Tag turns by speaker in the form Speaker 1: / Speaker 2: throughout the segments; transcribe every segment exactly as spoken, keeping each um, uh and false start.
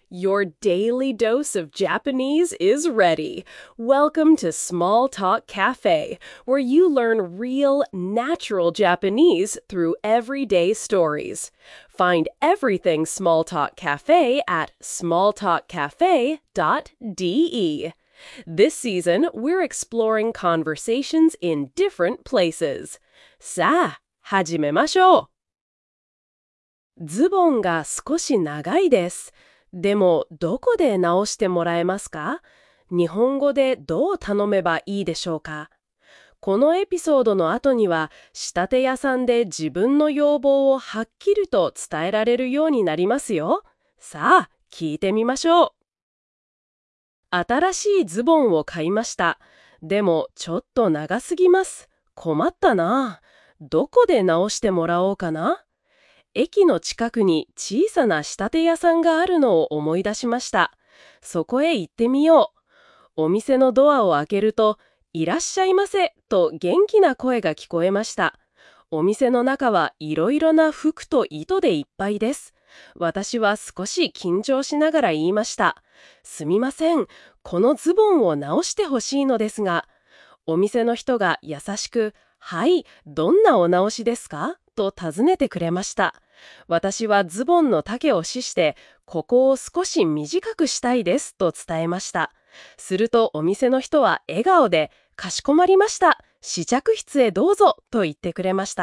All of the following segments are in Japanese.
Speaker 1: Your daily dose of Japanese is ready. Welcome to Small Talk Cafe, where you learn real, natural Japanese through everyday stories. Find everything Small Talk Cafe at small talk cafe dot d e. This season, we're exploring conversations in different places. さあ、始めましょう。ズボンが少し長いです。でも、どこで直してもらえますか？日本語でどう頼めばいいでしょうか？このエピソードの後には、仕立て屋さんで自分の要望をはっきりと伝えられるようになりますよ。さあ、聞いてみましょう。新しいズボンを買いました。でも、ちょっと長すぎます。困ったな。どこで直してもらおうかな？駅の近くに小さな仕立て屋さんがあるのを思い出しました。そこへ行ってみよう。お店のドアを開けると、いらっしゃいませと元気な声が聞こえました。お店の中はいろいろな服と糸でいっぱいです。私は少し緊張しながら言いました。すみません、このズボンを直してほしいのですが。お店の人が優しく、はい、どんなお直しですか？と尋ねてくれました。私はズボンの丈を指して、ここを少し短くしたいですと伝えました。するとお店の人は笑顔で、かしこまりました。試着室へどうぞと言ってくれました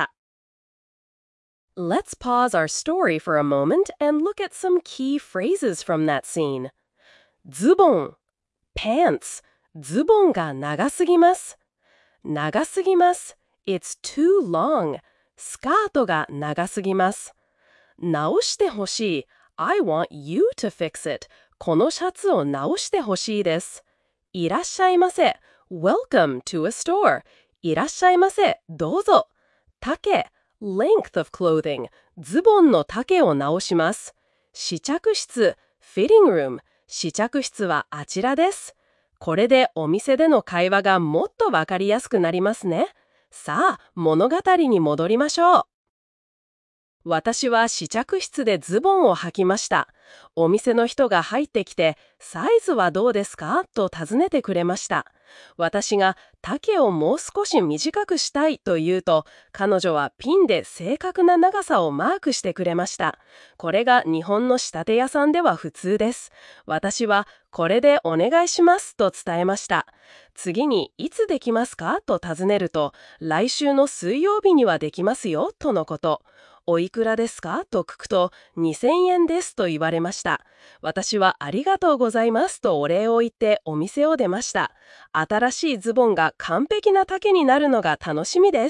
Speaker 1: 。Let's pause our story for a moment and look at some key phrases from that scene. ズボン pants ズボンが長すぎます。長すぎます。It's too long. スカートが長すぎます。直してほしい。I want you to fix it. このシャツを直してほしいです。いらっしゃいませ。Welcome to a store. いらっしゃいませ。どうぞ。丈 length of clothing. ズボンの丈を直します。試着室 fitting room. 試着室はあちらです。これでお店での会話がもっとわかりやすくなりますね。さあ、物語に戻りましょう。私は試着室でズボンを履きました。お店の人が入ってきて、サイズはどうですか？と尋ねてくれました。私が丈をもう少し短くしたいと言うと、彼女はピンで正確な長さをマークしてくれました。これが日本の仕立て屋さんでは普通です。私はこれでお願いしますと伝えました。次にいつできますか？と尋ねると、来週の水曜日にはできますよとのこと。おいくらですか？と聞くと、にせんえんですと言われました。私はありがとうございますとお礼を言ってお店を出ました。新しいズボンが完璧な丈になるのが楽しみです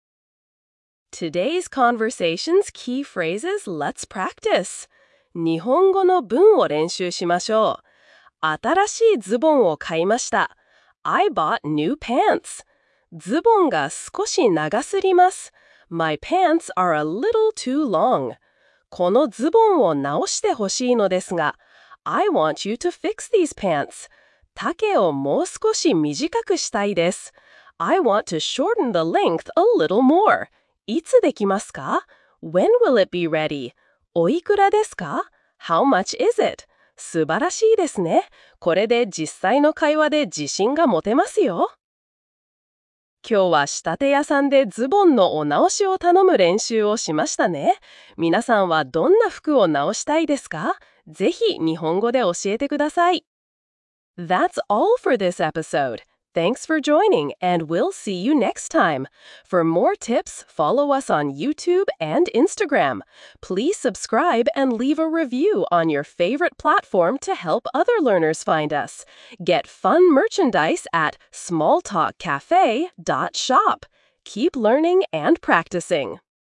Speaker 1: 。Today's conversation's key phrases, let's practice. 日本語の文を練習しましょう。新しいズボンを買いました。I bought new pants. ズボンが少し長すぎます。My pants are a little too long. このズボンを直してほしいのですが、I want you to fix these pants. 丈をもう少し短くしたいです。I want to shorten the length a little more. いつできますか？ When will it be ready? おいくらですか？ How much is it? 素晴らしいですね。これで実際の会話で自信が持てますよ。今日は仕立て屋さんでズボンのお直しを頼む練習をしましたね。皆さんはどんな服を直したいですか？ぜひ日本語で教えてください。That's all for this episode. Thanks for joining, and we'll see you next time. For more tips, follow us on YouTube and Instagram. Please subscribe and leave a review on your favorite platform to help other learners find us. Get fun merchandise at small talk cafe dot shop. Keep learning and practicing.